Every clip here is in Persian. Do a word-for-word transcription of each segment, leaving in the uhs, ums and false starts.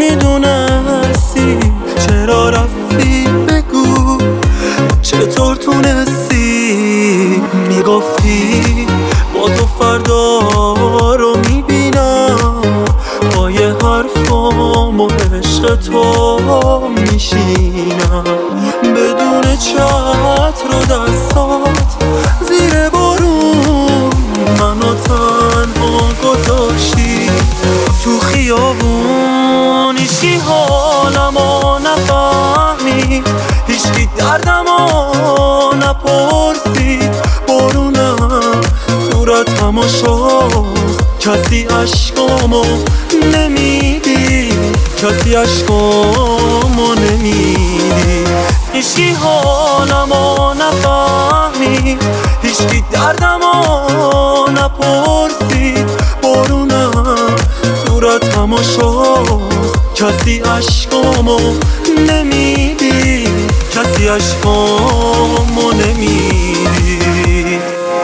میدونستی چرا رفتی؟ بگو چطور تونستی؟ میگفتی با تو فردا رو میبینم، پای حرفام و عشق تو میشینم، بدون چتر و دستات زیر بارون منو تنها گذاشتی تو خیابون. هیچکی حالمو نفهمید، هیچکی دردمو نپرسید، بارونم صورتمو شست، کسی عشقامو نمیدید، کسی عشقامو نمیدید. هیچکی حالمو نفهمید، هیچکی دردمو نپرسید، بارونم صورتمو شست، کسی عشقامو نمیدید، کسی عشقامو نمیدید.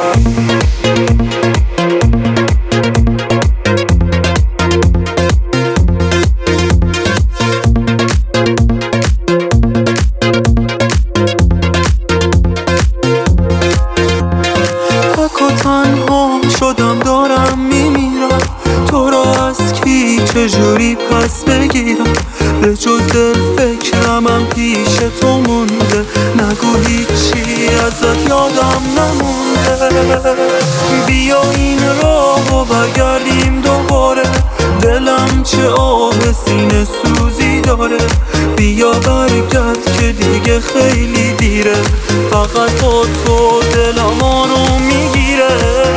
تنها شدم دارم میمیرم، تو را از کی چجوری پس بگیرم؟ به جز دل فکرمم پیش تو مونده، نگو هیچی ازت یادم نمونده. بیا این راهو برگردیم دوباره، دلم چه آه سینه سوزی داره. بیا برگرد که دیگه خیلی دیره، فقط با تو دلم رو میگیره.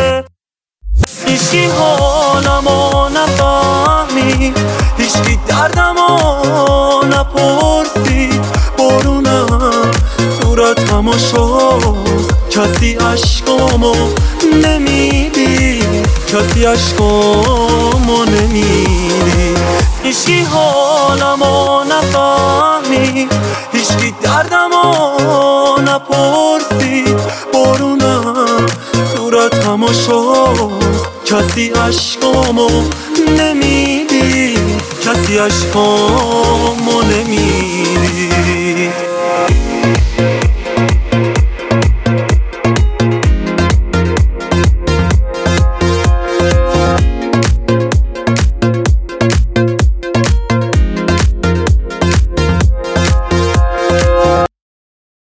هیچکی حالمو نفهمید، هیچکی دردمو نپرسید، بارونم صورتمو شست، کسی عشقامو نمیدید، کسی عشقامو نمیدید. هیچکی حالمو نفهمید، هیچکی دردمو نپرسید، بارونم صورتمو شست، کسی عشقامو نمیدید، کسی عشقامو نمیدید.